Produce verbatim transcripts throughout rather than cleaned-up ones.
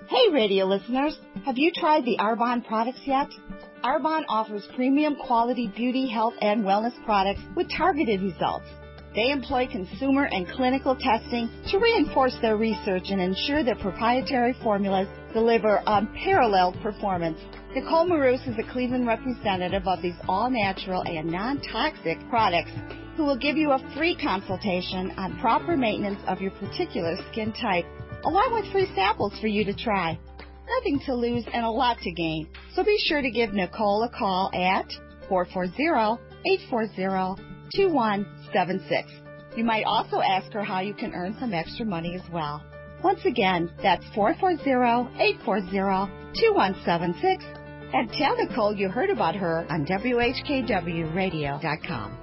Hey, radio listeners, have you tried the Arbonne products yet? Arbonne offers premium quality beauty, health, and wellness products with targeted results. They employ consumer and clinical testing to reinforce their research and ensure their proprietary formulas deliver unparalleled performance. Nicole Maroos is a Cleveland representative of these all-natural and non-toxic products who will give you a free consultation on proper maintenance of your particular skin type, along with free samples for you to try. Nothing to lose and a lot to gain. So be sure to give Nicole a call at four four zero, eight four zero, two one seven six. You might also ask her how you can earn some extra money as well. Once again, that's four four zero, eight four zero, two one seven six. And tell Nicole you heard about her on W H K W radio dot com.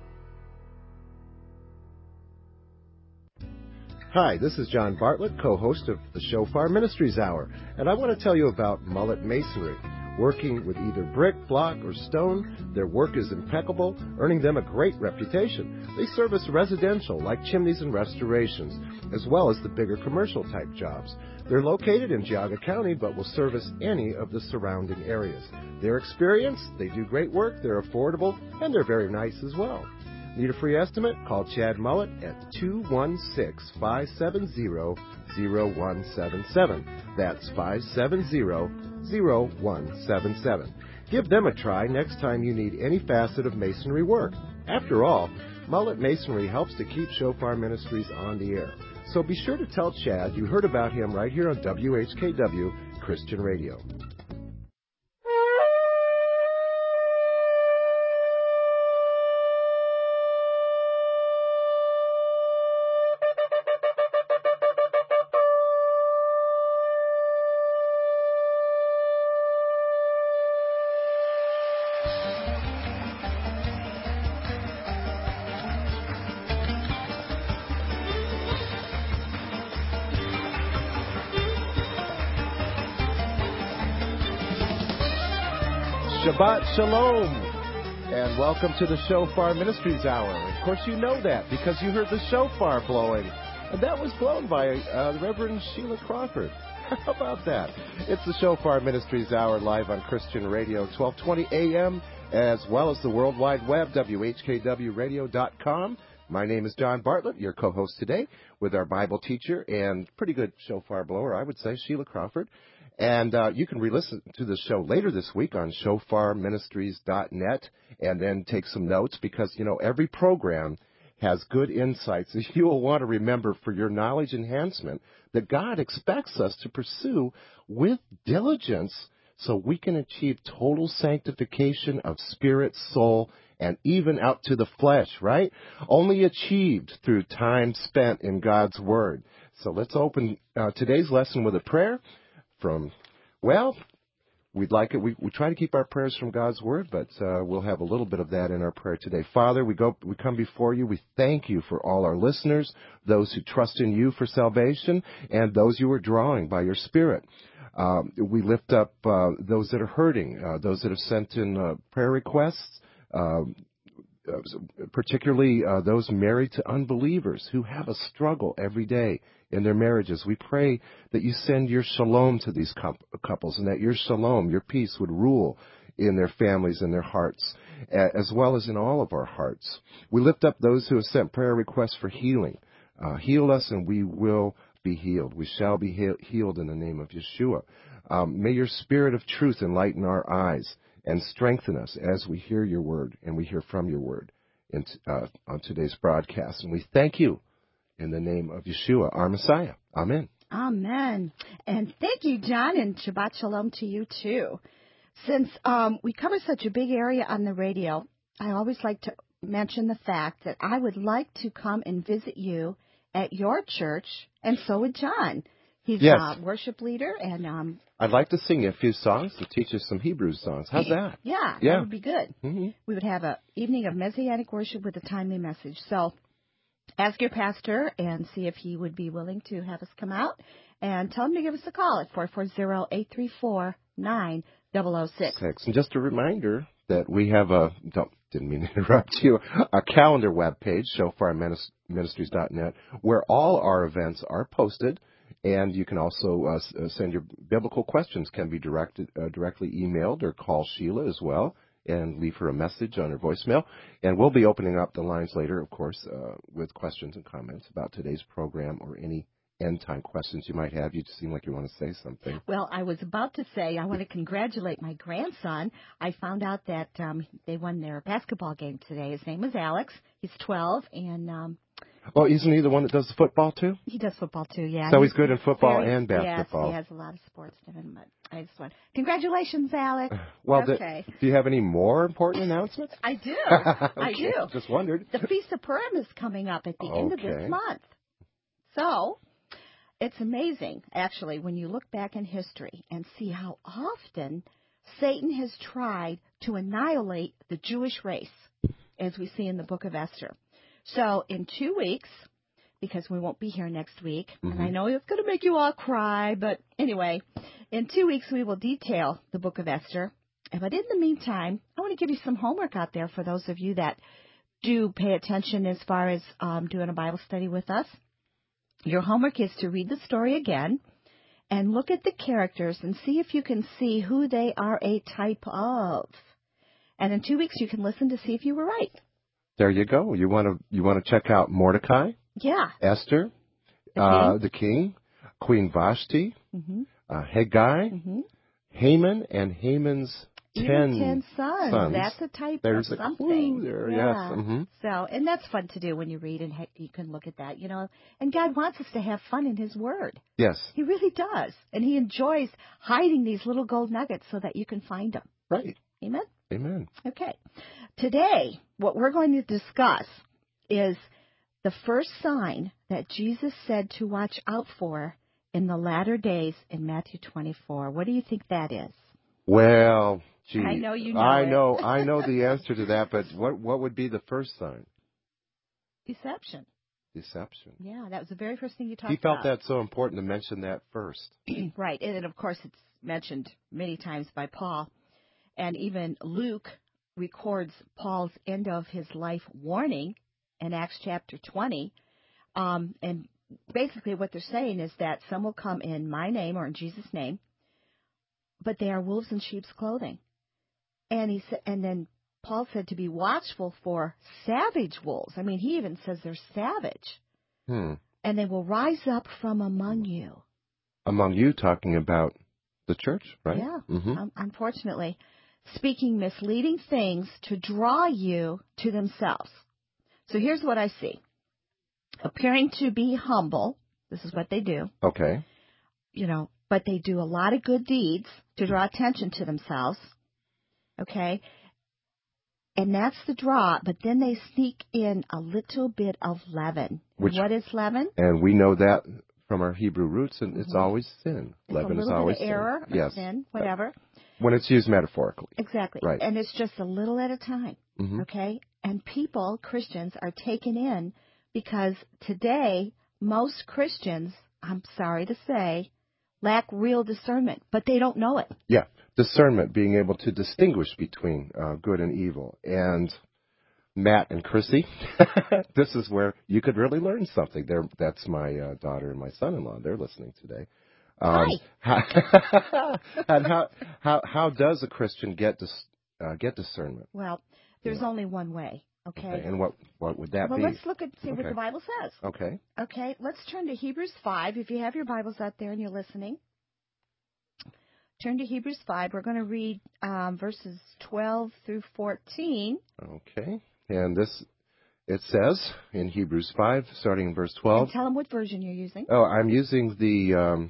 Hi, this is John Bartlett, co-host of the Shofar Ministries Hour, and I want to tell you about Mullet Masonry. Working with either brick, block, or stone, their work is impeccable, earning them a great reputation. They service residential, like chimneys and restorations, as well as the bigger commercial-type jobs. They're located in Geauga County, but will service any of the surrounding areas. They're experienced, they do great work, they're affordable, and they're very nice as well. Need a free estimate? Call Chad Mullet at two one six, five seven zero, zero one seven seven. That's five seven zero, zero one seven seven. Give them a try next time you need any facet of masonry work. After all, Mullet Masonry helps to keep Shofar Ministries on the air. So be sure to tell Chad you heard about him right here on W H K W Christian Radio. Shabbat Shalom, and welcome to the Shofar Ministries Hour. Of course, you know that because you heard the shofar blowing, and that was blown by uh, Reverend Sheila Crawford. How about that? It's the Shofar Ministries Hour live on Christian Radio, twelve twenty a.m., as well as the World Wide Web, W H K W radio dot com. My name is John Bartlett, your co-host today, with our Bible teacher and pretty good shofar blower, I would say, Sheila Crawford. And uh, you can re-listen to the show later this week on shofar ministries dot net and then take some notes because, you know, every program has good insights that you will want to remember for your knowledge enhancement that God expects us to pursue with diligence so we can achieve total sanctification of spirit, soul, and even out to the flesh, right? Only achieved through time spent in God's Word. So let's open uh, today's lesson with a prayer. From, well, we'd like it. We, we try to keep our prayers from God's Word, but uh, we'll have a little bit of that in our prayer today. Father, we go, we come before you. We thank you for all our listeners, those who trust in you for salvation, and those you are drawing by your Spirit. Um, we lift up uh, those that are hurting, uh, those that have sent in uh, prayer requests, uh, particularly uh, those married to unbelievers who have a struggle every day in their marriages. We pray that you send your shalom to these couples and that your shalom, your peace, would rule in their families and their hearts, as well as in all of our hearts. We lift up those who have sent prayer requests for healing. Uh, heal us and we will be healed. We shall be he- healed in the name of Yeshua. Um, may your spirit of truth enlighten our eyes and strengthen us as we hear your word and we hear from your word in, uh, on today's broadcast. And we thank you in the name of Yeshua, our Messiah. Amen. Amen. And thank you, John, and Shabbat Shalom to you, too. Since um, we cover such a big area on the radio, I always like to mention the fact that I would like to come and visit you at your church, and so would John. He's yes. a worship leader, and um, I'd like to sing you a few songs to teach us some Hebrew songs. How's that? Yeah, yeah. that would be good. Mm-hmm. We would have an evening of Messianic worship with a timely message. So ask your pastor and see if he would be willing to have us come out, and tell him to give us a call at four four zero, eight three four, nine zero zero six. Six. And just a reminder that we have a, don't, didn't mean to interrupt you, a calendar web page, shofar ministries dot net, where all our events are posted And you can also uh, s- uh, send your biblical questions, can be directed, uh, directly emailed, or call Sheila as well and leave her a message on her voicemail. And we'll be opening up the lines later, of course, uh, with questions and comments about today's program or any end-time questions you might have. You just seem like you want to say something. Well, I was about to say I want to congratulate my grandson. I found out that um, they won their basketball game today. His name is Alex. He's twelve, and um, Well, isn't he the one that does the football, too? he does football, too, yeah. So he's good in football very, and basketball. Yes, he has a lot of sports in him, but I just want congratulations, Alex. Well, okay. the, do you have any more important announcements? I do. okay, I do. Just wondered. The Feast of Purim is coming up at the end of Okay. this month. So it's amazing, actually, when you look back in history and see how often Satan has tried to annihilate the Jewish race, as we see in the book of Esther. So in two weeks, because we won't be here next week, Mm-hmm. and I know it's going to make you all cry, but anyway, in two weeks we will detail the book of Esther. But in the meantime, I want to give you some homework out there for those of you that do pay attention as far as um, doing a Bible study with us. Your homework is to read the story again and look at the characters and see if you can see who they are a type of. And in two weeks, you can listen to see if you were right. There you go. You want to you want to check out Mordecai, Yeah. Esther, The uh, king. the king, Queen Vashti, Mm-hmm. uh, Haggai, Mm-hmm. Haman, and Haman's Even ten, ten sons. sons. That's a type There's of a something. clue there, yeah. yes. Mm-hmm. So, and that's fun to do when you read, and he- you can look at that, you know. And God wants us to have fun in His Word. Yes. He really does. And He enjoys hiding these little gold nuggets so that you can find them. Right. Amen? Amen. Okay. Today, what we're going to discuss is the first sign that Jesus said to watch out for in the latter days in Matthew twenty-four. What do you think that is? Well, gee, I know you know I it. know, I know the answer to that, but what what would be the first sign? Deception. Deception. Yeah, that was the very first thing you talked He felt about. that so important to mention that first. Right. And then, of course, it's mentioned many times by Paul. And even Luke records Paul's end of his life warning in Acts chapter twenty. Um, and basically what they're saying is that some will come in my name or in Jesus' name, but they are wolves in sheep's clothing. And he said, and then Paul said to be watchful for savage wolves. I mean, he even says they're savage. Hmm. And they will rise up from among you. Among you, talking about the church, right? Yeah, Mm-hmm. um, unfortunately, speaking misleading things to draw you to themselves. So here's what I see. Appearing to be humble, this is what they do, Okay. you know, but they do a lot of good deeds to draw attention to themselves, okay? And that's the draw, but then they sneak in a little bit of leaven. Which- What is leaven? And we know that from our Hebrew roots, and it's Mhm. always sin. It's Leaven a is little always bit of error, sin. or Yes. sin, whatever. When it's used metaphorically. Exactly. Right. And it's just a little at a time, Mm-hmm. okay? And people, Christians, are taken in because today most Christians, I'm sorry to say, lack real discernment, but they don't know it. Yeah. Discernment, being able to distinguish between uh, good and evil. And Matt and Chrissy, this is where you could really learn something. They're, that's my uh, daughter and my son-in-law. They're listening today. Um, Hi. and how, how how does a Christian get dis, uh, get discernment? Well, there's Yeah. only one way, okay? Okay. And what, what would that well, be? let's look at see what Okay. the Bible says. Okay. Okay, let's turn to Hebrews five. If you have your Bibles out there and you're listening, turn to Hebrews five. We're going to read um, verses twelve through fourteen. Okay. And this, it says in Hebrews five, starting in verse twelve. And tell them what version you're using. Oh, I'm using the, um,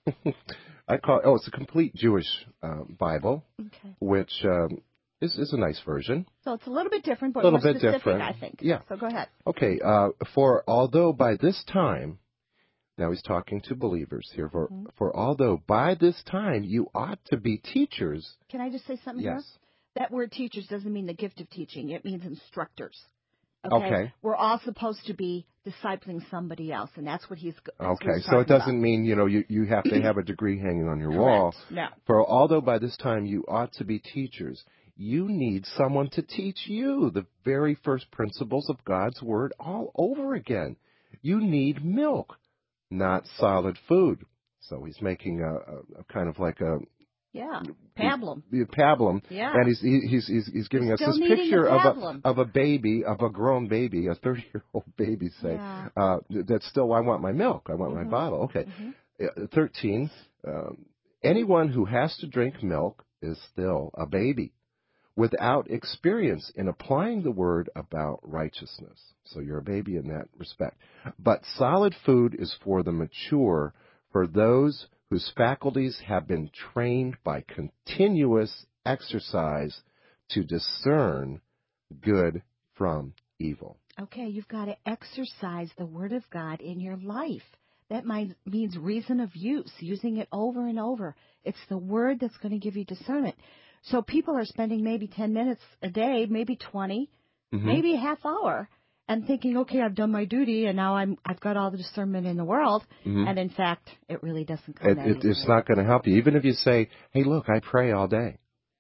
I call oh, it's a complete Jewish uh, Bible, Okay. which um, is, is a nice version. So it's a little bit different, but A little more bit specific, different. I think. Yeah. So go ahead. Okay, uh, for although by this time, now he's talking to believers here, for, Mm-hmm. for although by this time you ought to be teachers. Can I just say something Yes. here? That word teachers doesn't mean the gift of teaching. It means instructors. Okay. We're all supposed to be discipling somebody else, and that's what he's that's what Okay, he's so it talking doesn't about. mean, you know, you, you have to have a degree hanging on your wall. Correct. No. For although by this time you ought to be teachers, you need someone to teach you the very first principles of God's Word all over again. You need milk, not solid food. So he's making a, a, a kind of like a yeah pablum, a pablum, yeah, and he's he, he's he's he's giving You're us still this needing picture the of a pablum. of a baby, of a grown baby, a thirty-year-old baby, say, Yeah. uh, that's still, I want my milk, I want Mhm. my bottle. Okay, Mhm. uh, thirteen. Um, anyone who has to drink milk is still a baby, without experience in applying the word about righteousness. So you're a baby in that respect. But solid food is for the mature, for those whose faculties have been trained by continuous exercise to discern good from evil. Okay, you've got to exercise the Word of God in your life. That might, means reason of use, using it over and over. It's the Word that's going to give you discernment. So people are spending maybe ten minutes a day, maybe twenty, mm-hmm. maybe a half hour, and thinking, okay, I've done my duty, and now I'm, I've got all the discernment in the world. Mm-hmm. And in fact, it really doesn't come it, that it, easily. It's not going to help you. Even if you say, hey, look, I pray all day.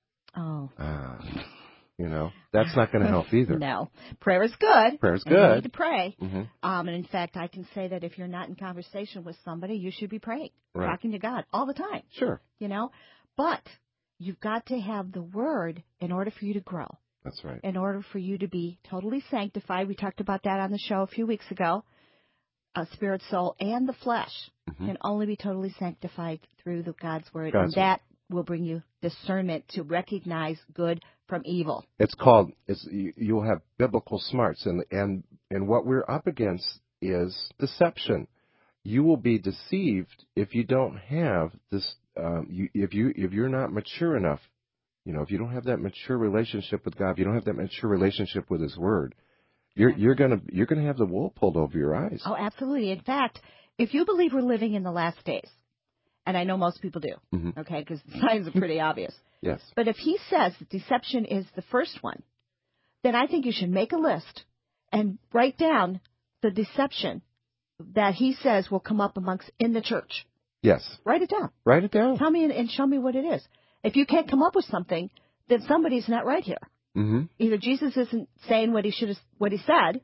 Oh. Uh, you know, that's not going to help either. No. Prayer is good. Prayer is good. good. You need to pray. Mm-hmm. Um, and in fact, I can say that if you're not in conversation with somebody, you should be praying, right. talking to God all the time. Sure. You know, but you've got to have the Word in order for you to grow. That's right. In order for you to be totally sanctified. We talked about that on the show a few weeks ago. A spirit, soul, and the flesh mm-hmm. can only be totally sanctified through the God's Word. God's and that word. will bring you discernment to recognize good from evil. It's called, it's, you, you'll have biblical smarts, and, and, and what we're up against is deception. You will be deceived if you don't have this, um, you, if, you, if you're not mature enough, you know, if you don't have that mature relationship with God, if you don't have that mature relationship with His Word, you're, you're gonna, you're gonna have the wool pulled over your eyes. Oh, absolutely. In fact, if you believe we're living in the last days, and I know most people do, mm-hmm. okay, because the signs are pretty obvious. Yes. But if he says that deception is the first one, then I think you should make a list and write down the deception that he says will come up amongst in the church. Yes. Write it down. Write it down. Tell me and, and show me what it is. If you can't come up with something, then somebody's not right here. Mm-hmm. Either Jesus isn't saying what he should have, what he said,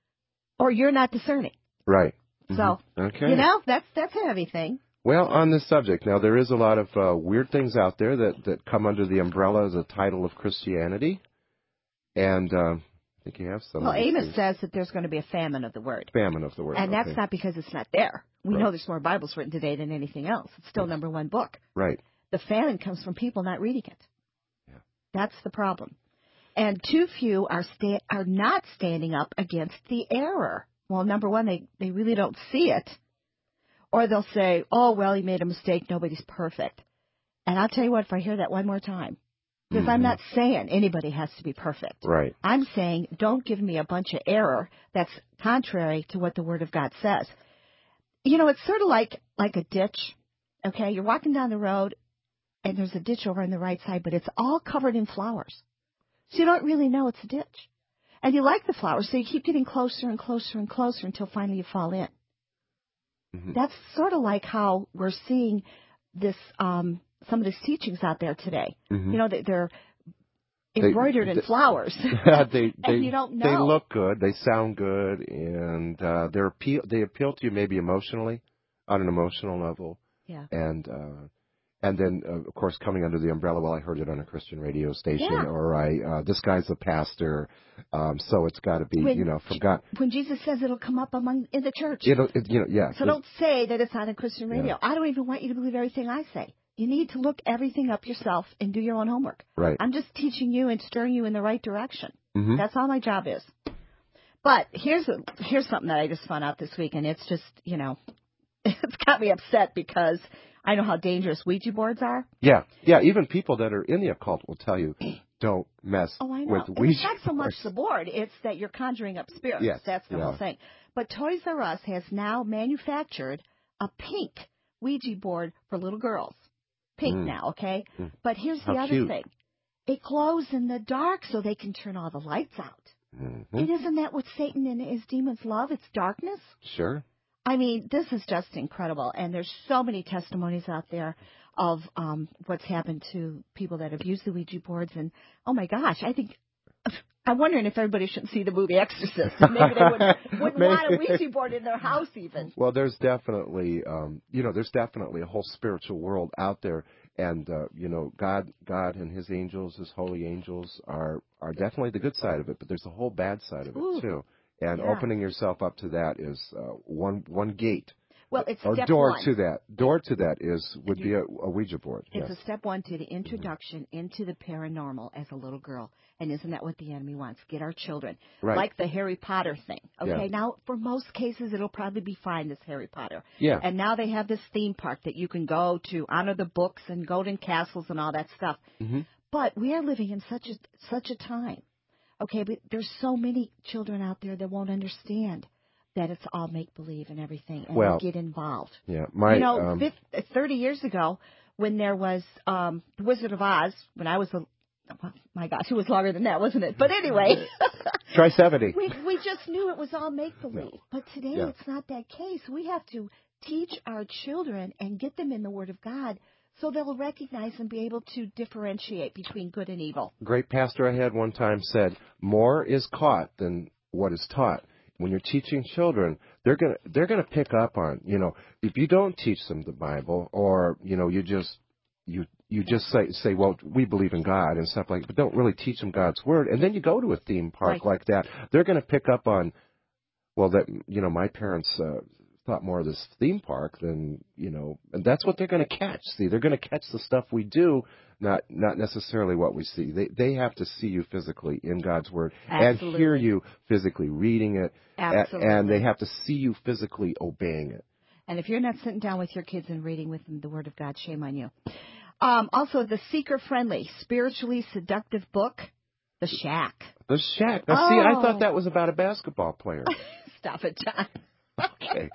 or you're not discerning. Right. So, mm-hmm. okay. you know, that's that's a heavy thing. Well, on this subject, now there is a lot of uh, weird things out there that, that come under the umbrella as a title of Christianity, and uh, I think you have some. Well, of these Amos things. says that there's going to be a famine of the word. Famine of the word, and okay. that's not because it's not there. We right. know there's more Bibles written today than anything else. It's still yes. number one book. Right. The famine comes from people not reading it. Yeah. That's the problem, and too few are sta- are not standing up against the error. Well, number one, they they really don't see it. Or they'll say, oh, well, he made a mistake. Nobody's perfect. And I'll tell you what, if I hear that one more time, because mm-hmm. I'm not saying anybody has to be perfect. Right. I'm saying don't give me a bunch of error that's contrary to what the Word of God says. You know, it's sort of like, like a ditch. Okay, you're walking down the road, and there's a ditch over on the right side, but it's all covered in flowers. So you don't really know it's a ditch. And you like the flowers, so you keep getting closer and closer and closer until finally you fall in. Mm-hmm. That's sort of like how we're seeing this, um, some of these teachings out there today. Mm-hmm. You know, they, they're embroidered they, in they, flowers. they, and they, you don't know. They look good, they sound good, and uh, they're appeal, they appeal to you maybe emotionally, on an emotional level. Yeah. And uh, and then, uh, of course, coming under the umbrella, well, I heard it on a Christian radio station, yeah. or I uh, this guy's a pastor, um, so it's got to be, when, you know, from God. When Jesus says it'll come up among in the church. It'll, it, you know, yeah. So don't say that it's on a Christian radio. Yeah. I don't even want you to believe everything I say. You need to look everything up yourself and do your own homework. Right. I'm just teaching you and stirring you in the right direction. Mm-hmm. That's all my job is. But here's a, here's something that I just found out this week, and it's just, you know, it's got me upset because I know how dangerous Ouija boards are. Yeah, yeah. Even people that are in the occult will tell you, don't mess oh, I know. with and Ouija it's not so much boards. the board; it's that you're conjuring up spirits. Yes, that's the yeah. whole thing. But Toys R Us has now manufactured a pink Ouija board for little girls. Pink mm. now, okay? Mm. But here's how the other cute. thing: it glows in the dark, so they can turn all the lights out. Mm-hmm. And isn't that what Satan and his demons love? It's darkness. Sure. I mean, this is just incredible, and there's so many testimonies out there of um, what's happened to people that have used the Ouija boards, and oh my gosh, I think I'm wondering if everybody should see the movie Exorcist. Maybe they wouldn't, wouldn't want a Ouija board in their house even. Well, there's definitely, um, you know, there's definitely a whole spiritual world out there. And, uh, you know, God God and his angels, his holy angels, are, are definitely the good side of it. But there's a whole bad side of it, Ooh, too. And yeah. opening yourself up to that is uh, one one gate. Well, it's or step door one. to that. Door to that is would be a, a Ouija board. It's yes. a step one to the introduction mm-hmm. into the paranormal as a little girl. And isn't that what the enemy wants? Get our children. Right. Like the Harry Potter thing. Okay, yeah. now for most cases it'll probably be fine, this Harry Potter. Yeah. And now they have this theme park that you can go to, honor the books and golden castles and all that stuff. Mm-hmm. But we are living in such a such a time. Okay, but there's so many children out there that won't understand that it's all make-believe and everything, and well, get involved. Yeah, my, you know, um, fifty, thirty years ago, when there was um, The Wizard of Oz, when I was a, oh my gosh, it was longer than that, wasn't it? But anyway. Try seventy. We, we just knew it was all make-believe. No. But today yeah. it's not that case. We have to teach our children and get them in the Word of God so they'll recognize and be able to differentiate between good and evil. Great pastor I had one time said, more is caught than what is taught. When you're teaching children, they're gonna they're gonna pick up on, you know, if you don't teach them the Bible, or you know, you just you you just say say well, we believe in God and stuff like that, but don't really teach them God's word, and then you go to a theme park right. like that, they're gonna pick up on, well, that you know, my parents uh, thought more of this theme park than, you know, and that's what they're gonna catch. See, they're gonna catch the stuff we do. Not not necessarily what we see. They they have to see you physically in God's Word Absolutely. and hear you physically reading it. Absolutely. And they have to see you physically obeying it. And if you're not sitting down with your kids and reading with them the Word of God, shame on you. Um, also, the seeker-friendly, spiritually seductive book, The Shack. The Shack. Now, oh. see, I thought that was about a basketball player. Stop it, John. Okay.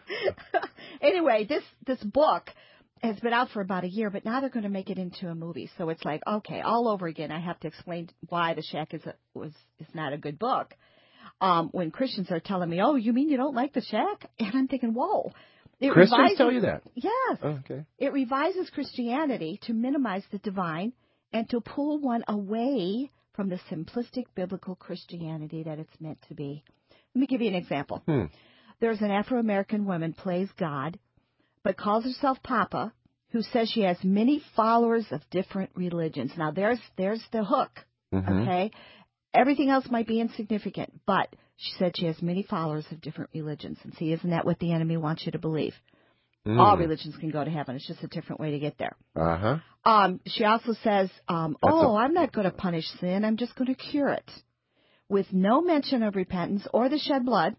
Anyway, this this book has been out for about a year, but now they're going to make it into a movie. So it's like, okay, all over again. I have to explain why The Shack is a, was is not a good book. Um, when Christians are telling me, "Oh, you mean you don't like The Shack?" And I'm thinking, "Whoa." It Christians revises, tell you that? Yes. Oh, okay. It revises Christianity to minimize the divine and to pull one away from the simplistic biblical Christianity that it's meant to be. Let me give you an example. Hmm. There's an Afro-American woman plays God, but calls herself Papa, who says she has many followers of different religions. Now, there's there's the hook, mm-hmm. okay? Everything else might be insignificant, but she said she has many followers of different religions. And see, isn't that what the enemy wants you to believe? Mm. All religions can go to heaven. It's just a different way to get there. Uh-huh. Um, she also says, um, oh, a- I'm not going to punish sin. I'm just going to cure it, with no mention of repentance or the shed blood.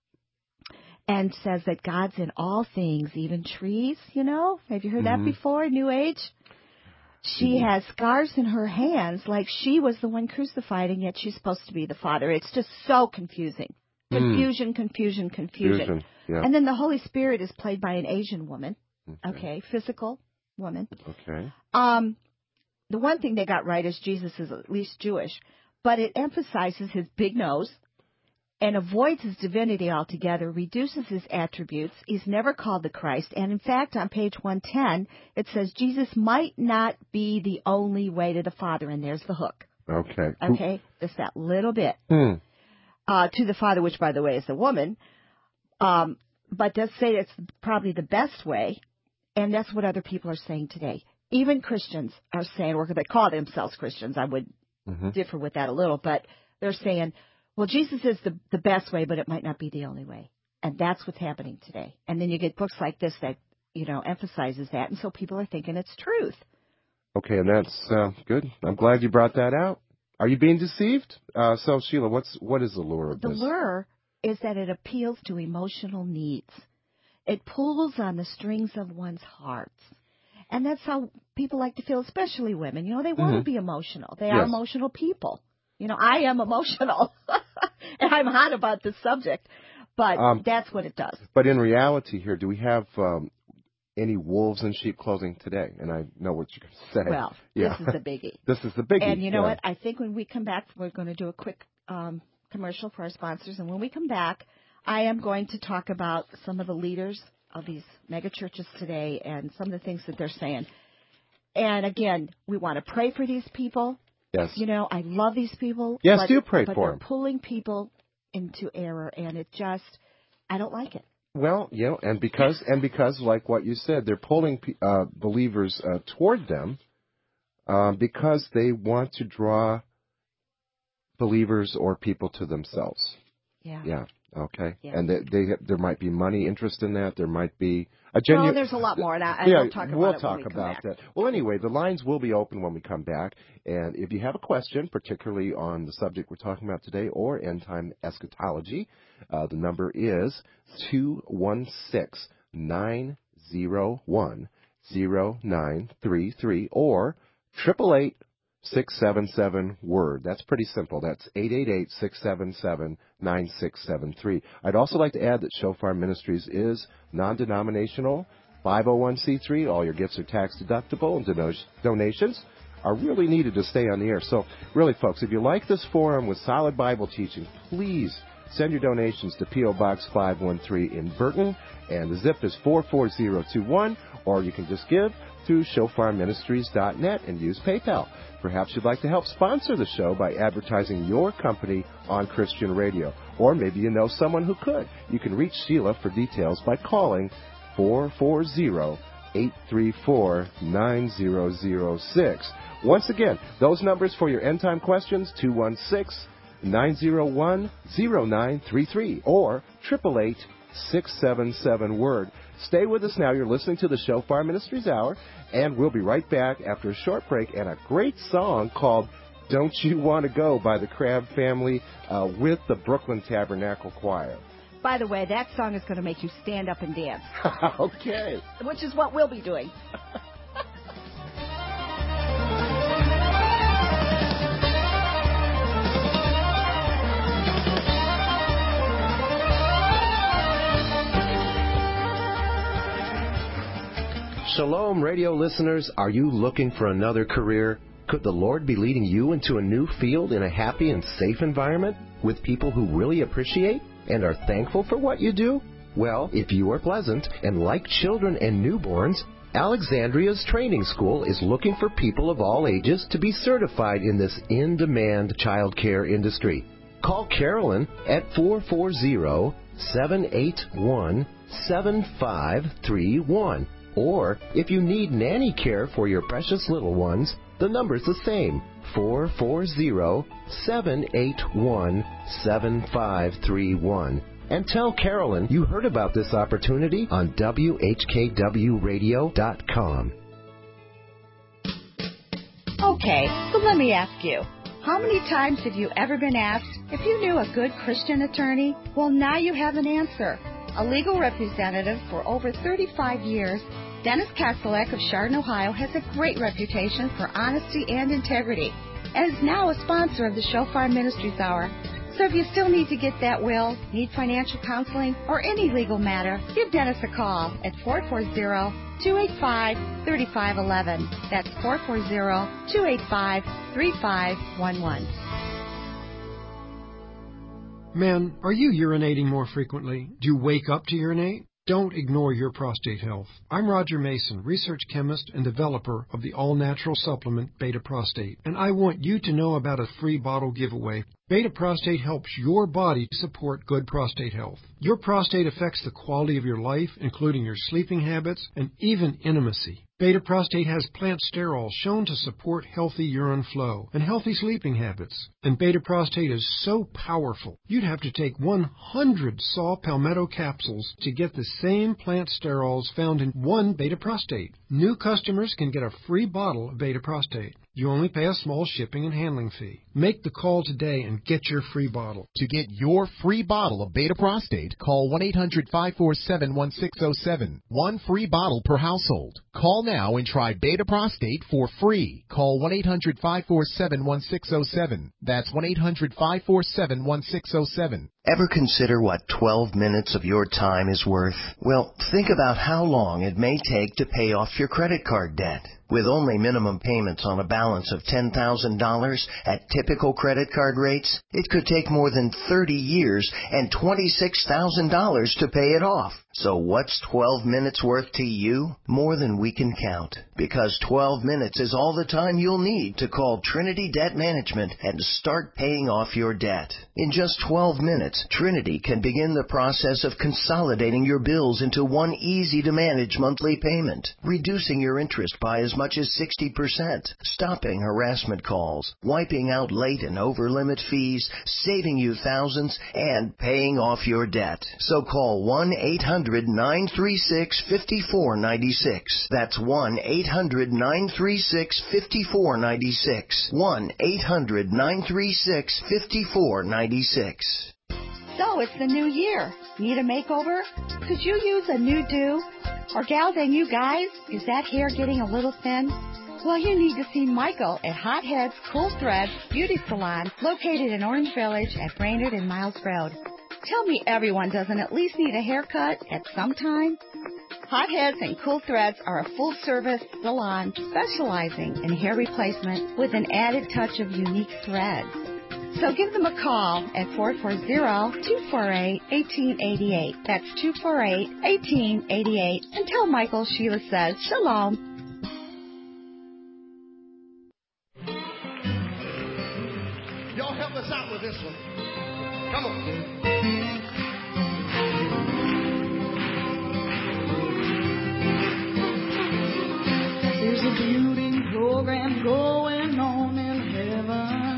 And says that God's in all things, even trees, you know? Have you heard mm-hmm. that before, New Age? She mm-hmm. has scars in her hands like she was the one crucified, and yet she's supposed to be the Father. It's just so confusing. Confusion, mm. confusion, confusion. Confusion. Yeah. And then the Holy Spirit is played by an Asian woman. Okay. okay, physical woman. Okay. Um, the one thing they got right is Jesus is at least Jewish, but it emphasizes his big nose, and avoids his divinity altogether, reduces his attributes. He's never called the Christ. And in fact, on page one ten, it says Jesus might not be the only way to the Father, and there's the hook. Okay. Okay, just that little bit. Hmm. Uh, to the Father, which, by the way, is a woman, um, but does say it's probably the best way, and that's what other people are saying today. Even Christians are saying, or they call themselves Christians, I would mm-hmm. differ with that a little, but they're saying, well, Jesus is the, the best way, but it might not be the only way. And that's what's happening today. And then you get books like this that, you know, emphasizes that. And so people are thinking it's truth. Okay, and that's uh, good. I'm glad you brought that out. Are you being deceived? Uh, so, Sheila, what's what is the lure of the this? The lure is that it appeals to emotional needs. It pulls on the strings of one's hearts. And that's how people like to feel, especially women. You know, they want mm-hmm. to be emotional. They yes. are emotional people. You know, I am emotional, and I'm hot about this subject, but um, that's what it does. But in reality here, do we have um, any wolves in sheep clothing today? And I know what you're going to say. Well, yeah. this is the biggie. This is the biggie. And you know yeah. what? I think when we come back, we're going to do a quick um, commercial for our sponsors. And when we come back, I am going to talk about some of the leaders of these mega churches today and some of the things that they're saying. And again, we want to pray for these people. Yes. You know, I love these people. Yes, but, do pray but for they're them. pulling people into error, and it just, I don't like it. Well, you know, and because, and because, like what you said, they're pulling uh, believers uh, toward them uh, because they want to draw believers or people to themselves. Yeah. Yeah. Okay. Yeah. And they, they there might be money interest in that. There might be a genuine. Well, there's a lot more, and, I, and yeah, we'll talk about we'll it talk when we about come back. that. Well, anyway, the lines will be open when we come back. And if you have a question, particularly on the subject we're talking about today or end time eschatology, uh, the number is two one six, nine zero one, zero nine three three or triple eight six seven seven word. That's pretty simple. That's eight eight eight, six seven seven, nine six seven three. I'd also like to add that Shofar Ministries is non-denominational, five oh one c three. All your gifts are tax deductible, and don- donations are really needed to stay on the air. So really, folks, if you like this forum with solid Bible teaching, please send your donations to P O. Box five one three in Burton, and the zip is four four zero two one, or you can just give through shofar ministries dot net and use PayPal. Perhaps you'd like to help sponsor the show by advertising your company on Christian radio, or maybe you know someone who could. You can reach Sheila for details by calling four four zero, eight three four, nine zero zero six. Once again, those numbers for your end time questions, two one six, nine zero one, zero nine three three or triple eight, six seven seven word. Stay with us now. You're listening to the Shofar Ministries Hour, and we'll be right back after a short break and a great song called Don't You Want to Go by the Crabb Family uh, with the Brooklyn Tabernacle Choir. By the way, that song is going to make you stand up and dance. Okay. Which is what we'll be doing. Shalom, radio listeners. Are you looking for another career? Could the Lord be leading you into a new field in a happy and safe environment with people who really appreciate and are thankful for what you do? Well, if you are pleasant and like children and newborns, Alexandria's Training School is looking for people of all ages to be certified in this in-demand child care industry. Call Carolyn at four four zero, seven eight one, seven five three one. Or, if you need nanny care for your precious little ones, the number's the same, four four zero, seven eight one, seven five three one. And tell Carolyn you heard about this opportunity on W H K W radio dot com. Okay, so let me ask you, how many times have you ever been asked if you knew a good Christian attorney? Well, now you have an answer. A legal representative for over thirty-five years, Dennis Kasolek of Chardon, Ohio, has a great reputation for honesty and integrity, and is now a sponsor of the Shofar Ministries Hour. So if you still need to get that will, need financial counseling, or any legal matter, give Dennis a call at four four zero, two eight five, three five one one. That's four four zero, two eight five, three five one one. Men, are you urinating more frequently? Do you wake up to urinate? Don't ignore your prostate health. I'm Roger Mason, research chemist and developer of the all-natural supplement Beta Prostate, and I want you to know about a free bottle giveaway. Beta Prostate helps your body support good prostate health. Your prostate affects the quality of your life, including your sleeping habits and even intimacy. Beta Prostate has plant sterols shown to support healthy urine flow and healthy sleeping habits. And Beta Prostate is so powerful, you'd have to take one hundred saw palmetto capsules to get the same plant sterols found in one Beta Prostate. New customers can get a free bottle of Beta Prostate. You only pay a small shipping and handling fee. Make the call today and get your free bottle. To get your free bottle of Beta Prostate, call one eight hundred, five four seven, one six zero seven. One free bottle per household. Call now and try Beta Prostate for free. Call one eight hundred, five four seven, one six zero seven. That's one eight hundred, five four seven, one six zero seven. Ever consider what twelve minutes of your time is worth? Well, think about how long it may take to pay off your credit card debt. With only minimum payments on a balance of ten thousand dollars at typical credit card rates, it could take more than thirty years and twenty-six thousand dollars to pay it off. So what's twelve minutes worth to you? More than we can count. Because twelve minutes is all the time you'll need to call Trinity Debt Management and start paying off your debt. In just twelve minutes, Trinity can begin the process of consolidating your bills into one easy-to-manage monthly payment, reducing your interest by as much as sixty percent, stopping harassment calls, wiping out late and over-limit fees, saving you thousands, and paying off your debt. So call one eight hundred nine three six five four nine six. That's one eight hundred nine three six five four nine six. one eight hundred nine three six five four nine six. So it's the new year. Need a makeover? Could you use a new do? Or gals and you guys, is that hair getting a little thin? Well, you need to see Michael at Hot Heads Cool Threads Beauty Salon, located in Orange Village at Brainerd and Miles Road. Tell me everyone doesn't at least need a haircut at some time. Hot Heads and Cool Threads are a full-service salon specializing in hair replacement with an added touch of unique threads. So give them a call at four four zero, two four eight, one eight eight eight. That's two four eight, one eight eight eight. And tell Michael Sheila says shalom. Y'all help us out with this one. Come on. There's a beauty program going on in heaven.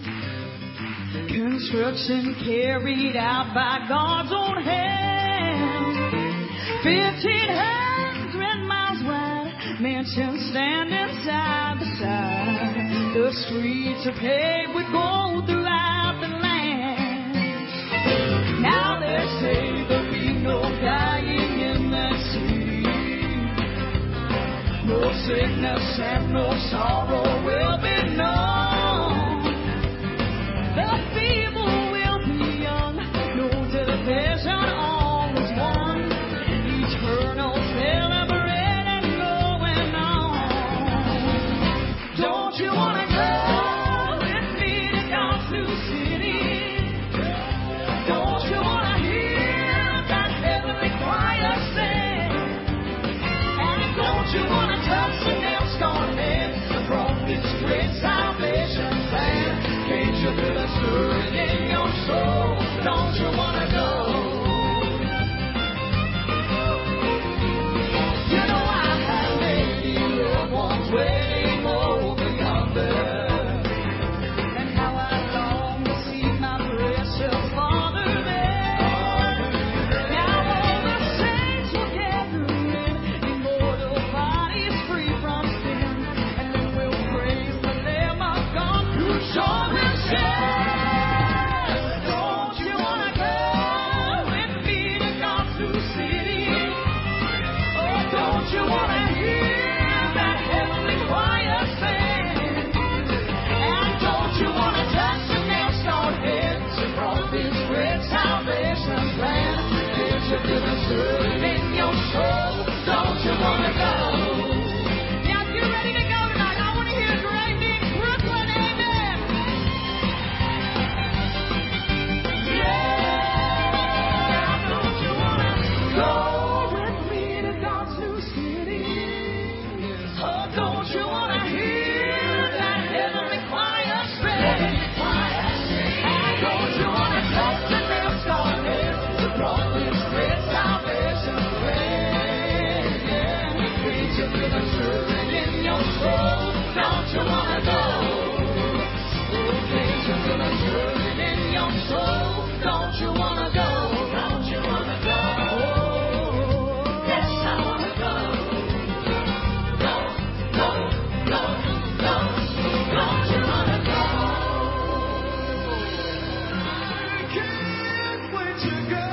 Construction carried out by God's own hand. Fifteen hundred miles wide, mansions standing side by side. The streets are paved with gold throughout the land. Now they say there'll be no dying in that city. No sickness and no sorrow will be known. The people will be young, no division, all is one. Eternal celebrating going on. Don't you wanna go with me to God's new city? Don't you wanna hear that heavenly choir sing? And don't you wanna touch the nail-scarred head from this great salvation plan? Can't you feel it stirring in your soul? Don't you wanna go? You know I had a lady loved ones waiting over yonder, and how I long to see my precious Father there. Now all the saints will gather in immortal bodies free from sin, and then we'll praise the Lamb of God who sure will share. Don't you wanna go with me to God's new city? Oh, don't you wanna hear that heavenly choir sing? And don't you wanna touch the nail-scarred heads from this great salvation plan? Can't you feel it stirring in your soul? Don't you wanna go? Now, if you're ready to go tonight, I want to hear a great big Brooklyn amen. Yeah, don't you wanna go with me to God's new city? Oh, don't you wanna hear that heavenly choir sing? And don't you wanna touch the nail-scarred head from this great salvation plan? Can't you feel it stirring in your soul? Don't you wanna go? Oh, can't you feel it stirring in your soul? Don't you wanna go? Don't you wanna go? Oh, yes, I wanna go. Go, go, go, go. Don't you wanna go? I can't wait to go.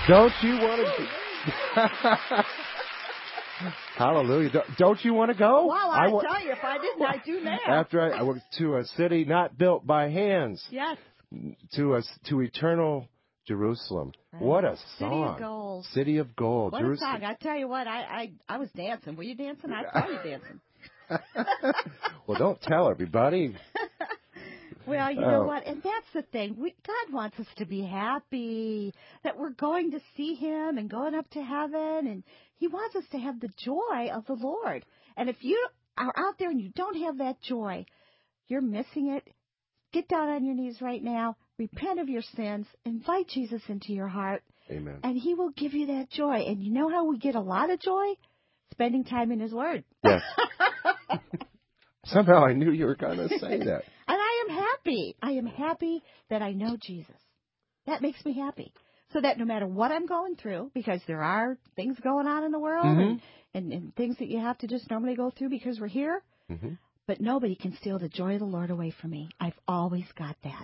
Don't you want to? Hallelujah! Don't, don't you want to go? Well, I, I wa- tell you, if I didn't, I'd do now. After I, I went to a city not built by hands. Yes. To a to eternal Jerusalem. Right. What a City song! of Gold. City of Gold. What Jerusalem. a song! I tell you what, I, I I was dancing. Were you dancing? I saw you dancing. Well, don't tell everybody. Well, you know Oh. what? And that's the thing. We, God wants us to be happy that we're going to see Him and going up to heaven. And He wants us to have the joy of the Lord. And if you are out there and you don't have that joy, you're missing it. Get down on your knees right now. Repent of your sins. Invite Jesus into your heart. Amen. And He will give you that joy. And you know how we get a lot of joy? Spending time in His Word. Yes. Somehow I knew you were going to say that. And I am happy. I am happy that I know Jesus. That makes me happy. So that no matter what I'm going through, because there are things going on in the world Mm-hmm. and, and, and things that you have to just normally go through because we're here, Mm-hmm. but nobody can steal the joy of the Lord away from me. I've always got that.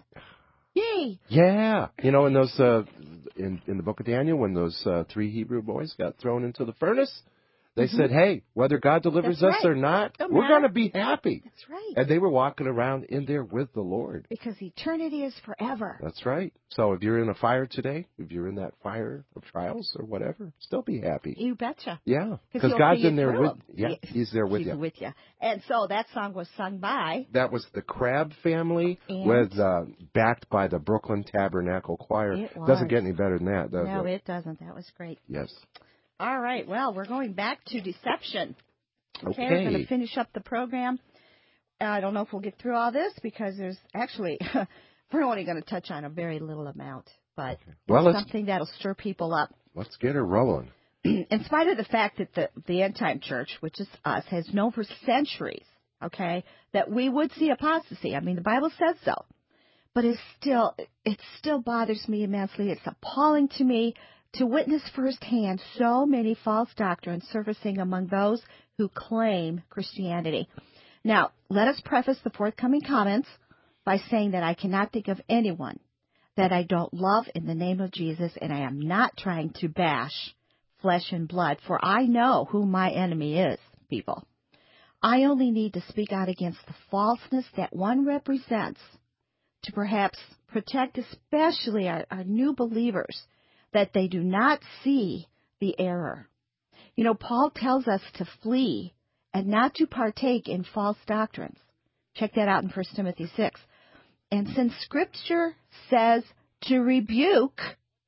Yay! Yeah. You know, in those uh, in in the book of Daniel, when those uh, three Hebrew boys got thrown into the furnace, they Mm-hmm. said, hey, whether God delivers That's us right. or not, Don't we're matter. going to be happy. That's right. And they were walking around in there with the Lord. Because eternity is forever. That's right. So if you're in a fire today, if you're in that fire of trials or whatever, still be happy. You betcha. Yeah. Because he'll God's see you in there through with 'em. yeah, He- He's there with He's you. with you. And so that song was sung by That was the Crabb family, And- with uh, backed by the Brooklyn Tabernacle Choir. It was. Doesn't get any better than that, does No, it? it doesn't. That was great. Yes. All right. Well, we're going back to deception. Okay, Okay. we're going to finish up the program. Uh, I don't know if we'll get through all this because there's actually, we're only going to touch on a very little amount, but Well, it's let's- something that'll stir people up. Let's get her rolling. In spite of the fact that the, the end time church, which is us, has known for centuries, okay, that we would see apostasy. I mean, the Bible says so. But it's still, it still bothers me immensely. It's appalling to me to witness firsthand so many false doctrines surfacing among those who claim Christianity. Now, let us preface the forthcoming comments by saying that I cannot think of anyone that I don't love in the name of Jesus, and I am not trying to bash flesh and blood, for I know who my enemy is, people. I only need to speak out against the falseness that one represents to perhaps protect especially our, our new believers, that they do not see the error. You know, Paul tells us to flee and not to partake in false doctrines. Check that out in First Timothy six. And since Scripture says to rebuke,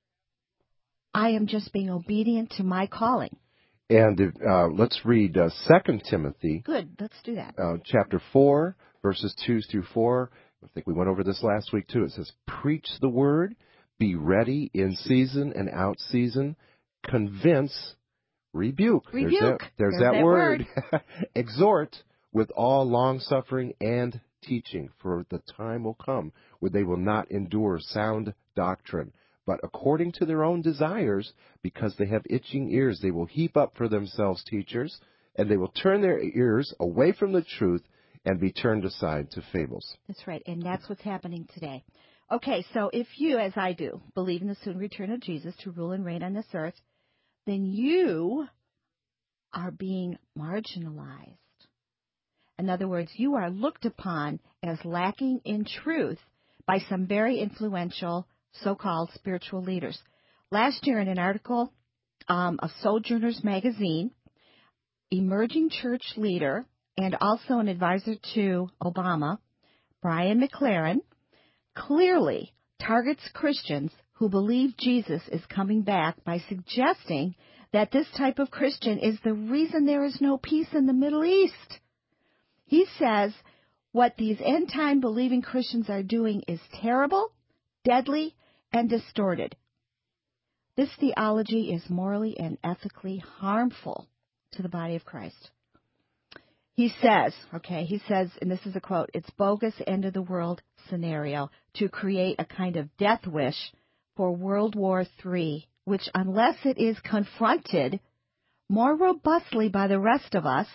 I am just being obedient to my calling. And uh, let's read uh, Second Timothy. Good, let's do that. Uh, chapter four, verses two through four. I think we went over this last week, too. It says, preach the word, be ready in season and out season, convince, rebuke. Rebuke. There's that, there's There's that, that word. Exhort with all long-suffering and teaching, for the time will come where they will not endure sound doctrine, but according to their own desires, because they have itching ears, they will heap up for themselves teachers, and they will turn their ears away from the truth and be turned aside to fables. That's right, and that's what's happening today. Okay, so if you, as I do, believe in the soon return of Jesus to rule and reign on this earth, then you are being marginalized. In other words, you are looked upon as lacking in truth by some very influential so-called spiritual leaders. Last year in an article um, of Sojourners magazine, emerging church leader and also an advisor to Obama, Brian McLaren, clearly targets Christians who believe Jesus is coming back by suggesting that this type of Christian is the reason there is no peace in the Middle East. He says what these end-time believing Christians are doing is terrible, deadly, and distorted. This theology is morally and ethically harmful to the body of Christ. He says, okay, he says, and this is a quote, it's bogus end of the world scenario to create a kind of death wish for World War Three, which unless it is confronted more robustly by the rest of us,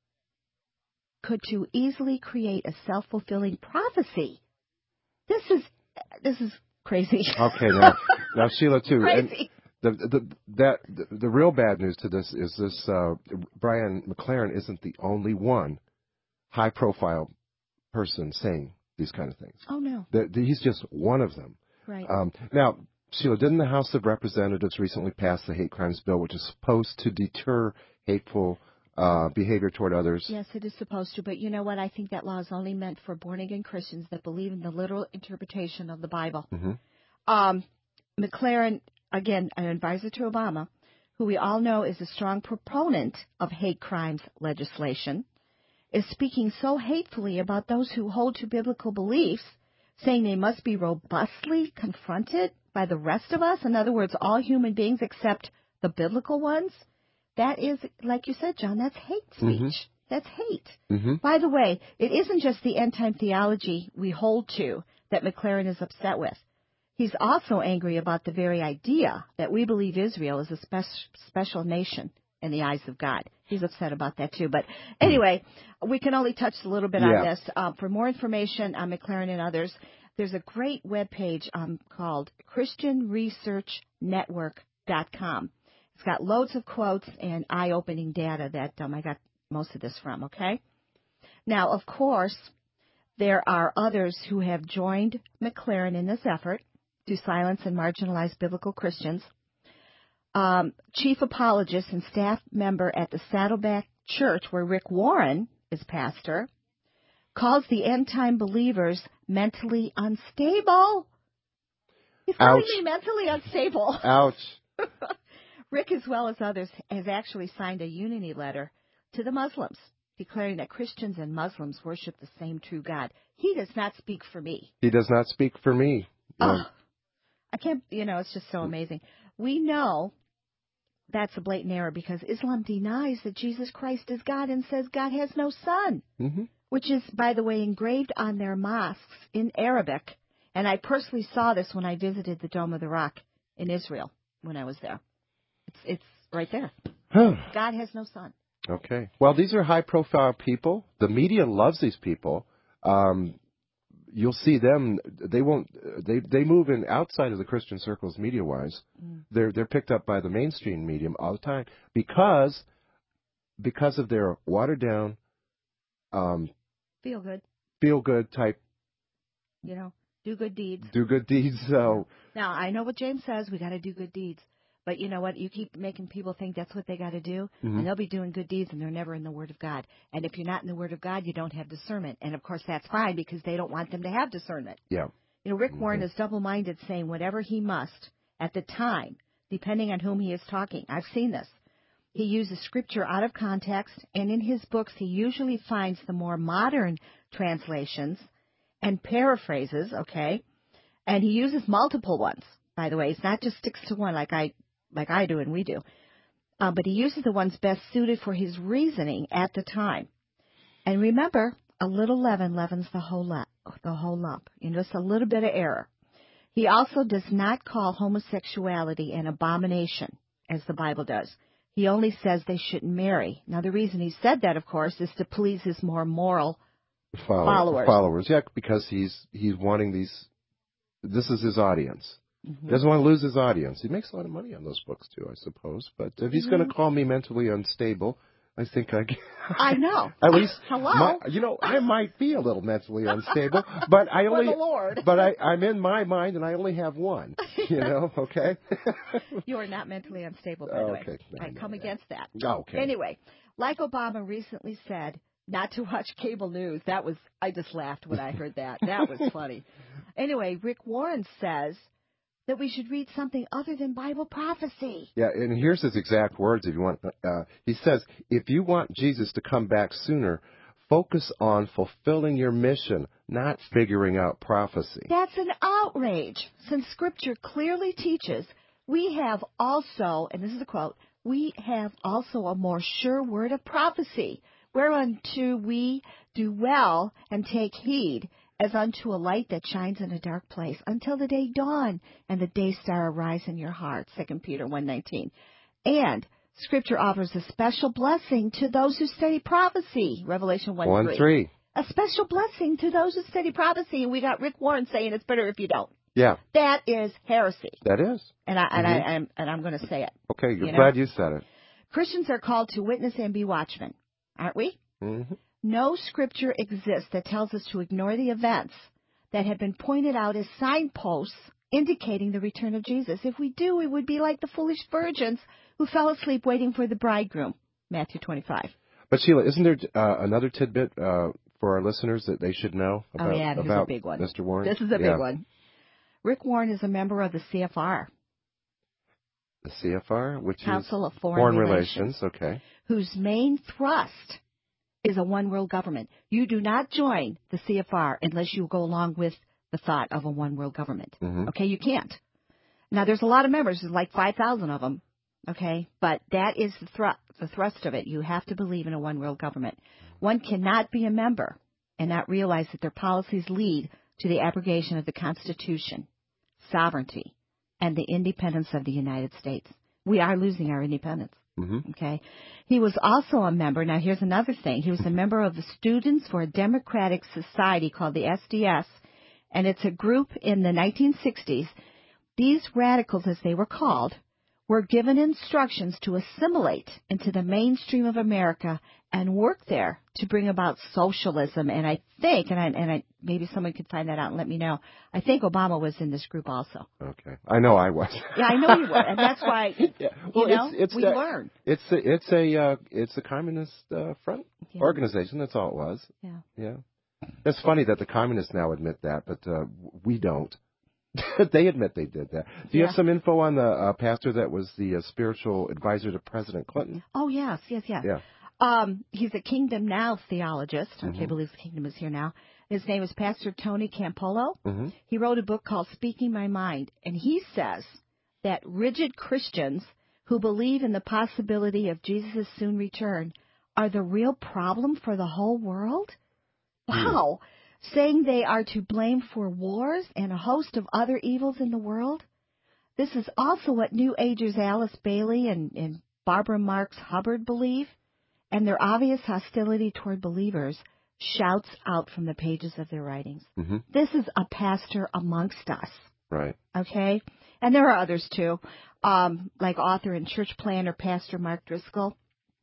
could too easily create a self-fulfilling prophecy. This is, this is crazy. Okay, now, now Sheila, too. And Crazy. The, the that the, the real bad news to this is this uh, Brian McLaren isn't the only one high-profile person saying these kind of things. Oh, no. The, the, he's just one of them. Right. Um, now, Sheila, didn't the House of Representatives recently pass the hate crimes bill, which is supposed to deter hateful uh, behavior toward others? Yes, it is supposed to. But you know what? I think that law is only meant for born-again Christians that believe in the literal interpretation of the Bible. Mm-hmm. Um, McLaren, again, an advisor to Obama, who we all know is a strong proponent of hate crimes legislation, is speaking so hatefully about those who hold to biblical beliefs, saying they must be robustly confronted by the rest of us. In other words, all human beings except the biblical ones. That is, like you said, John, that's hate speech. Mm-hmm. That's hate. Mm-hmm. By the way, it isn't just the end-time theology we hold to that McLaren is upset with. He's also angry about the very idea that we believe Israel is a spe- special nation in the eyes of God. He's upset about that, too. But anyway, we can only touch a little bit yeah. on this. Uh, for more information on McLaren and others, there's a great webpage um, called Christian Research Network dot com. It's got loads of quotes and eye-opening data that um, I got most of this from, okay? Now, of course, there are others who have joined McLaren in this effort to silence and marginalize biblical Christians. Um, chief apologist and staff member at the Saddleback Church, where Rick Warren is pastor, calls the end-time believers mentally unstable. He's calling Ouch. me mentally unstable. Ouch. Rick, as well as others, has actually signed a unity letter to the Muslims, declaring that Christians and Muslims worship the same true God. He does not speak for me. He does not speak for me. Oh, I can't, you know, it's just so amazing. We know that's a blatant error because Islam denies that Jesus Christ is God and says God has no son, mm-hmm. which is, by the way, engraved on their mosques in Arabic. And I personally saw this when I visited the Dome of the Rock in Israel when I was there. It's, it's right there. God has no son. Okay. Well, these are high-profile people. The media loves these people. Um, you'll see them. They won't. They they move in outside of the Christian circles, media-wise. Mm. They're they're picked up by the mainstream medium all the time because because of their watered-down, um, feel good, feel good type. You know, do good deeds. Do good deeds. So now I know what James says. We got to do good deeds. But you know what? You keep making people think that's what they got to do, mm-hmm. and they'll be doing good deeds, and they're never in the Word of God. And if you're not in the Word of God, you don't have discernment. And, of course, that's fine because they don't want them to have discernment. Yeah. You know, Rick mm-hmm. Warren is double-minded, saying whatever he must at the time, depending on whom he is talking. I've seen this. He uses Scripture out of context, and in his books he usually finds the more modern translations and paraphrases, okay? And he uses multiple ones, by the way. It's not just sticks to one like I... like I do and we do. Uh, but he uses the ones best suited for his reasoning at the time. And remember, a little leaven leavens the whole, lump, the whole lump. You know, just a little bit of error. He also does not call homosexuality an abomination, as the Bible does. He only says they shouldn't marry. Now, the reason he said that, of course, is to please his more moral Follow, followers. Followers, yeah, because he's he's wanting these. This is his audience. Mm-hmm. He doesn't want to lose his audience. He makes a lot of money on those books, too, I suppose. But if he's mm-hmm. going to call me mentally unstable, I think I can. I know. At least, Hello. My, you know, I might be a little mentally unstable, but I only. For the Lord. But I, I'm in my mind, and I only have one. You know, okay. You are not mentally unstable, by the okay. way. No, I no, come no. against that. Okay. Anyway, like Obama recently said, not to watch cable news. That was. I just laughed when I heard that. That was funny. Anyway, Rick Warren says that we should read something other than Bible prophecy. Yeah, and here's his exact words if you want. Uh, he says, if you want Jesus to come back sooner, focus on fulfilling your mission, not figuring out prophecy. That's an outrage. Since Scripture clearly teaches, we have also, and this is a quote, we have also a more sure word of prophecy, whereunto we do well and take heed, as unto a light that shines in a dark place, until the day dawn and the day star arise in your heart, Second Peter one nineteen. And Scripture offers a special blessing to those who study prophecy, Revelation one three. A special blessing to those who study prophecy, and we got Rick Warren saying it's better if you don't. Yeah. That is heresy. That is. And, I, and, mm-hmm. I, I'm, and I'm going to say it. Okay, you're you glad know? you said it. Christians are called to witness and be watchmen, aren't we? Mm-hmm. No scripture exists that tells us to ignore the events that have been pointed out as signposts indicating the return of Jesus. If we do, we would be like the foolish virgins who fell asleep waiting for the bridegroom, Matthew twenty-five. But, Sheila, isn't there uh, another tidbit uh, for our listeners that they should know about, oh, yeah, here's about a big one. Mister Warren? This is a yeah. big one. Rick Warren is a member of the C F R. The C F R, which Council is of Foreign, Foreign Relations, Relations, okay. Whose main thrust is a one-world government. You do not join the C F R unless you go along with the thought of a one-world government. Mm-hmm. Okay, you can't. Now, there's a lot of members. There's like five thousand of them. Okay, but that is the, thr- the thrust of it. You have to believe in a one-world government. One cannot be a member and not realize that their policies lead to the abrogation of the Constitution, sovereignty, and the independence of the United States. We are losing our independence. Mm-hmm. Okay. He was also a member. Now, here's another thing. He was a member of the Students for a Democratic Society called the S D S, and it's a group in the nineteen sixties. These radicals, as they were called, were given instructions to assimilate into the mainstream of America and work there to bring about socialism. And I think, and I, and I, maybe someone could find that out and let me know, I think Obama was in this group also. Okay. I know I was. Yeah, I know you were. And that's why, yeah. well, you know, it's, it's we that, learn. It's a, it's a, uh, it's a communist uh, front Yeah. organization. That's all it was. Yeah. Yeah. It's funny that the communists now admit that, but uh, we don't. They admit they did that. Do you Yeah. have some info on the uh, pastor that was the uh, spiritual advisor to President Clinton? Oh, yes, yes, yes. Yeah. Um, he's a Kingdom Now theologist. Okay, Mm-hmm. I believe the kingdom is here now. His name is Pastor Tony Campolo. Mm-hmm. He wrote a book called Speaking My Mind, and he says that rigid Christians who believe in the possibility of Jesus' soon return are the real problem for the whole world? Wow. Mm. Saying they are to blame for wars and a host of other evils in the world? This is also what New Agers Alice Bailey and, and Barbara Marx Hubbard believe, and their obvious hostility toward believers shouts out from the pages of their writings. Mm-hmm. This is a pastor amongst us. Right. Okay? And there are others, too, um, like author and church planner Pastor Mark Driscoll.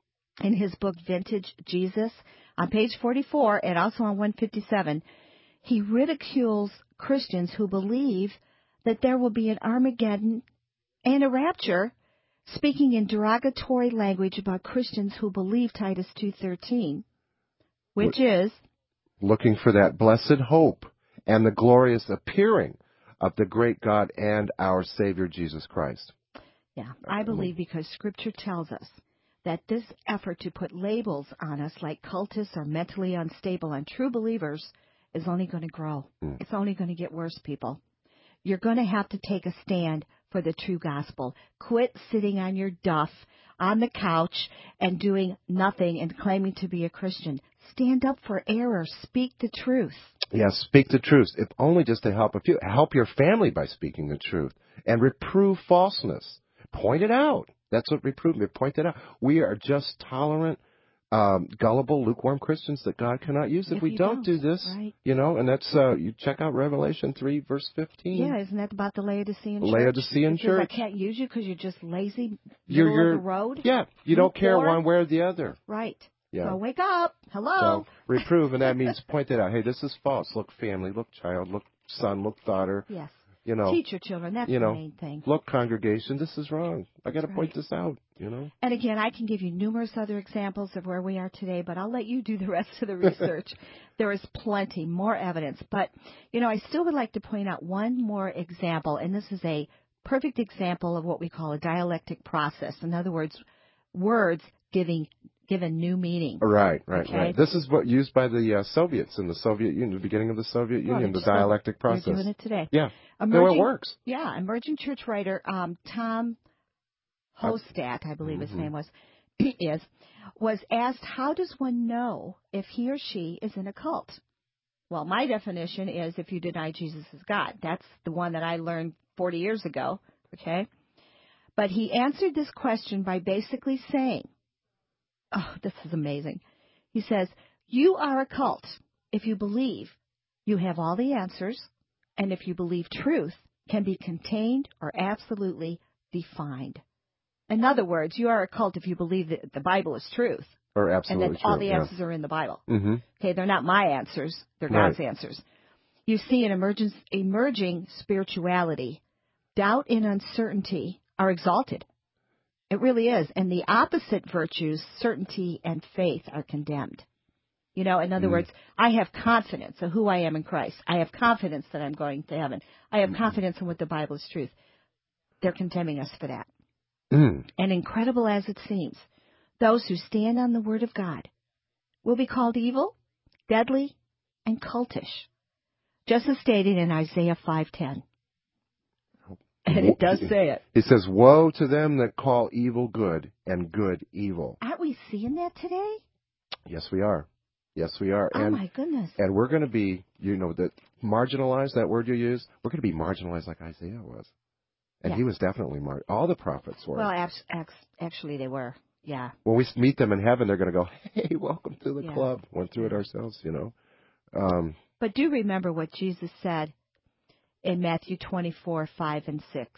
In his book, Vintage Jesus, on page forty-four and also on one fifty-seven, he ridicules Christians who believe that there will be an Armageddon and a rapture, speaking in derogatory language about Christians who believe Titus two thirteen, which is looking for that blessed hope and the glorious appearing of the great God and our Savior Jesus Christ. Yeah, I believe because Scripture tells us that this effort to put labels on us like cultists or mentally unstable on true believers is only going to grow. Mm. It's only going to get worse, people. You're going to have to take a stand for the true gospel. Quit sitting on your duff on the couch and doing nothing and claiming to be a Christian. Stand up for error. Speak the truth. Yes, speak the truth. If only just to help a few. Help your family by speaking the truth. And reprove falseness. Point it out. That's what reprove me. Point it out. We are just tolerant, um, gullible, lukewarm Christians that God cannot use if, if we don't, don't do this. Right. You know, and that's, uh, you check out Revelation three, verse fifteen. Yeah, isn't that about the Laodicean church? Laodicean it church. Says, I can't use you because you're just lazy, you're, middle you're, of the road. Yeah, you don't care one way or the other. Right. Yeah. So wake up. Hello. So reprove, and that means point it out. Hey, this is false. Look family, look child, look son, look daughter. Yes. You know, teach your children. That's you know, the main thing. Look, congregation, this is wrong. I got to right. point this out. You know. And again, I can give you numerous other examples of where we are today, but I'll let you do the rest of the research. There is plenty more evidence, but you know, I still would like to point out one more example, and this is a perfect example of what we call a dialectic process. In other words, words giving given new meaning. Right, right, okay? right. This is what used by the uh, Soviets in the Soviet Union, the beginning of the Soviet well, Union, the dialectic process. They're doing it today. Yeah, emerging, no, it works. Yeah, emerging church writer um, Tom Hostat, I believe mm-hmm. his name was, is, was asked, how does one know if he or she is in a cult? Well, my definition is if you deny Jesus is God. That's the one that I learned forty years ago, okay? But he answered this question by basically saying, oh, this is amazing. He says, you are a cult if you believe you have all the answers and if you believe truth, can be contained or absolutely defined. In other words, you are a cult if you believe that the Bible is truth. Or absolutely and that true, all the yeah. answers are in the Bible. Mm-hmm. Okay, they're not my answers. They're Right. God's answers. You see, in emergence, emerging spirituality, doubt and uncertainty are exalted. It really is. And the opposite virtues, certainty and faith, are condemned. You know, in other Mm. words, I have confidence of who I am in Christ. I have confidence that I'm going to heaven. I have Mm-hmm. confidence in what the Bible is truth. They're condemning us for that. Mm. And incredible as it seems, those who stand on the Word of God will be called evil, deadly, and cultish, just as stated in Isaiah five ten. And it does say it. It says, woe to them that call evil good and good evil. Aren't we seeing that today? Yes, we are. Yes, we are. Oh, and, my goodness. And we're going to be, you know, that marginalized, that word you use, we're going to be marginalized like Isaiah was. And Yeah. he was definitely mar- all the prophets were. Well, abs- ex- actually, they were. Yeah. When we meet them in heaven, they're going to go, hey, welcome to the Yeah. club. Went through it ourselves, you know. Um, But do remember what Jesus said in Matthew twenty-four, five and six.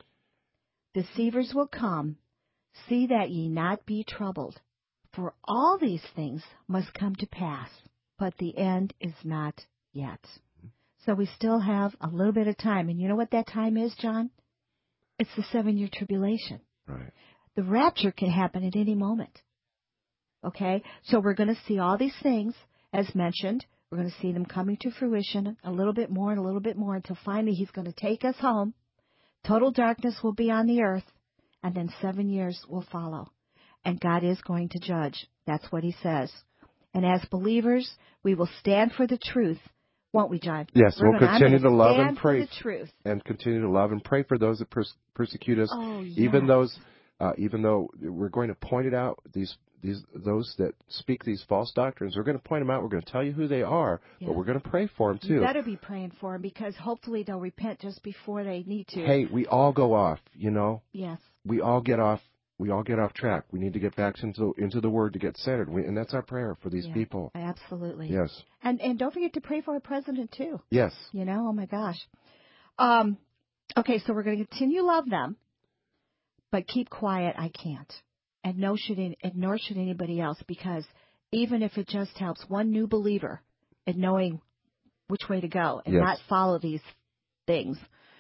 Deceivers will come, see that ye not be troubled. For all these things must come to pass, but the end is not yet. So we still have a little bit of time. And you know what that time is, John? It's the seven-year tribulation. right. The rapture can happen at any moment. Okay? So we're going to see all these things, as mentioned. We're going to see them coming to fruition a little bit more and a little bit more until finally he's going to take us home. Total darkness will be on the earth, and then seven years will follow. And God is going to judge. That's what he says. And as believers, we will stand for the truth, won't we, John? Yes, We're we'll gonna, continue I'm gonna to love stand and pray. for the truth. And continue to love and pray for those that pers- persecute us. Oh, yes. Even those, uh, even though we're going to point it out, these these those that speak these false doctrines, we're going to point them out. We're going to tell you who they are, Yeah. but we're going to pray for them too. You better be praying for them because hopefully they'll repent just before they need to. Hey, we all go off, you know. Yes. We all get off. We all get off track. We need to get back into into the Word to get centered, we, and that's our prayer for these Yeah, people. Absolutely. Yes. And and don't forget to pray for our president too. Yes. You know, oh my gosh. Um, okay, so we're going to continue to love them, but keep quiet. I can't, and no should any, and nor should anybody else, because even if it just helps one new believer in knowing which way to go and Yes. not follow these things.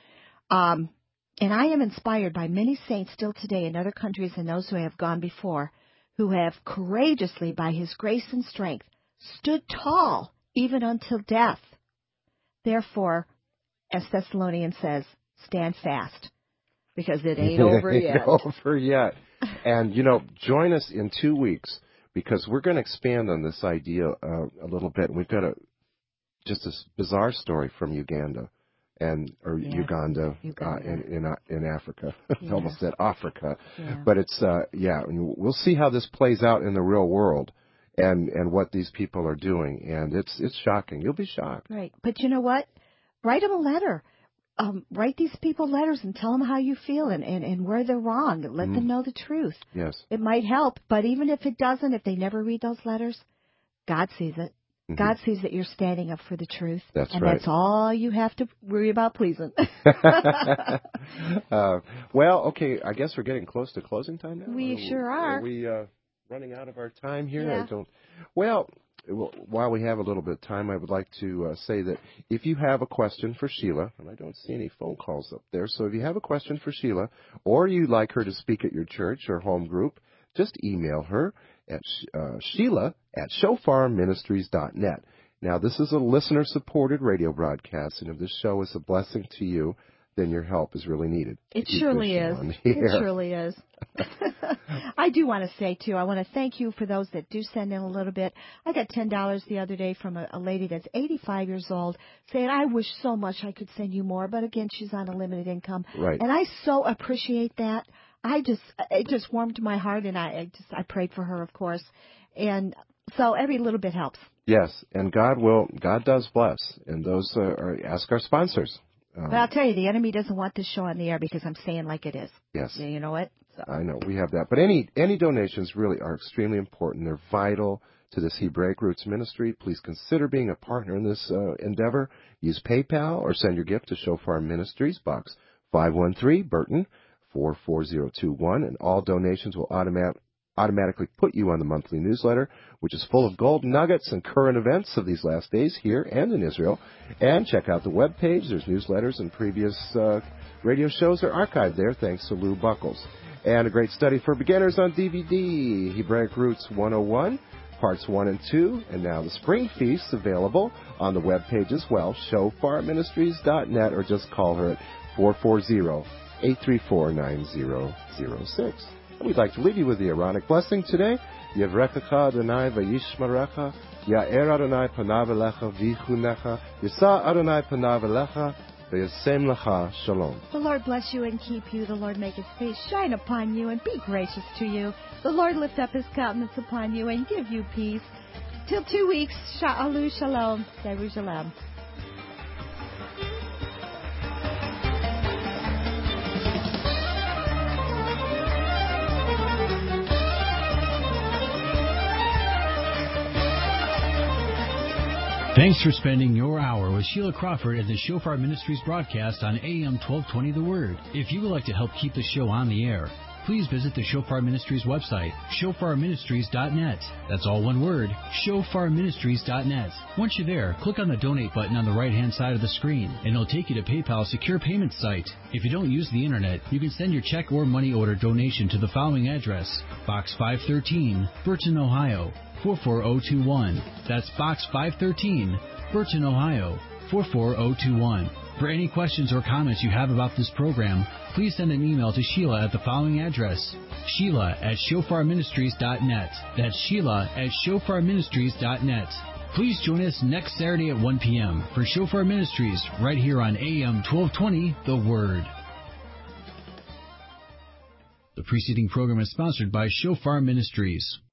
Um, and I am inspired by many saints still today in other countries and those who have gone before, who have courageously, by His grace and strength, stood tall even until death. Therefore, as Thessalonians says, stand fast, because it ain't over It yet. ain't over yet. And, you know, join us in two weeks because we're going to expand on this idea uh, a little bit. We've got a just this bizarre story from Uganda. And or Yes, Uganda, Uganda. Uh, in in uh, in Africa, Yeah. almost said Africa, Yeah. but it's uh, yeah. And we'll see how this plays out in the real world, and and what these people are doing, and it's it's shocking. You'll be shocked. Right. But you know what? Write them a letter. Um, write these people letters and tell them how you feel and, and, and where they're wrong. Let Mm. them know the truth. Yes. It might help, but even if it doesn't, if they never read those letters, God sees it. Mhm. God sees that you're standing up for the truth. That's and right. that's all you have to worry about pleasing. uh, well, okay. I guess we're getting close to closing time now. We Are sure are. Are we uh, running out of our time here? Yeah. I don't. Well, well, while we have a little bit of time, I would like to uh, say that if you have a question for Sheila, and I don't see any phone calls up there, so if you have a question for Sheila, or you'd like her to speak at your church or home group, just email her at uh, Sheila at shofar ministries dot net. Now, this is a listener-supported radio broadcast, and if this show is a blessing to you, then your help is really needed. It Keep surely this is. show on the It air. surely is. I do want to say, too, I want to thank you for those that do send in a little bit. I got ten dollars the other day from a, a lady that's eighty-five years old saying, I wish so much I could send you more, but again, she's on a limited income. Right. And I so appreciate that. I just, it just warmed my heart, and I, I just, I prayed for her, of course. And so every little bit helps. Yes, and God will, God does bless, and those uh, are, ask our sponsors. Um, But I'll tell you, the enemy doesn't want this show on the air because I'm saying like it is. Yes. Yeah, you know what? So. I know, we have that. But any any donations really are extremely important. They're vital to this Hebraic Roots ministry. Please consider being a partner in this uh, endeavor. Use PayPal or send your gift to Shofar Ministries, Box five one three, Burton, four four zero two one, and all donations will automatic, automatically put you on the monthly newsletter, which is full of gold nuggets and current events of these last days here and in Israel. And check out the webpage. There's newsletters and previous uh, radio shows are archived there, thanks to Lou Buckles. And a great study for beginners on D V D, Hebraic Roots one oh one, Parts one and two, and now the Spring Feast available on the webpage as well, shofar ministries dot net, or just call her at four four zero, eight three four, nine zero zero six. And we'd like to leave you with the Aaronic blessing today. Yevrechecha Adonai v'yishmarecha, Ya'er Adonai panav elecha v'yichunecha, Yisa Adonai panav elecha, v'yasem lecha shalom. The Lord bless you and keep you. The Lord make his face shine upon you and be gracious to you. The Lord lift up his countenance upon you and give you peace. Till two weeks, Sha'alu Shalom, Jerusalem. Thanks for spending your hour with Sheila Crawford at the Shofar Ministries broadcast on A M twelve twenty The Word. If you would like to help keep the show on the air, please visit the Shofar Ministries website, shofar ministries dot net. That's all one word, shofar ministries dot net. Once you're there, click on the donate button on the right-hand side of the screen, and it'll take you to PayPal's secure payment site. If you don't use the internet, you can send your check or money order donation to the following address, Box five thirteen, Burton, Ohio, four four zero two one. That's Box five thirteen, Burton, Ohio, four four zero two one. For any questions or comments you have about this program, please send an email to Sheila at the following address, Sheila at shofar ministries dot net. That's Sheila at shofar ministries dot net. Please join us next Saturday at one p.m. for Shofar Ministries right here on A M twelve twenty The Word. The preceding program is sponsored by Shofar Ministries.